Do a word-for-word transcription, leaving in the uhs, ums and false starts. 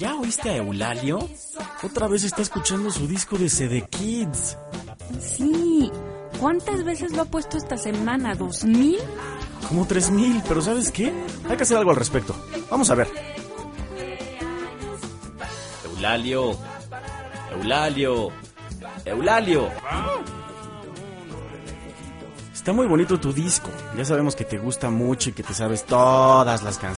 ¿Ya oíste a Eulalio? Otra vez está escuchando su disco de C D Kids. Sí. ¿Cuántas veces lo ha puesto esta semana? ¿Dos mil? Como tres mil, pero ¿sabes qué? Hay que hacer algo al respecto. Vamos a ver. Eulalio. Eulalio. Eulalio. Está muy bonito tu disco. Ya sabemos que te gusta mucho y que te sabes todas las canciones.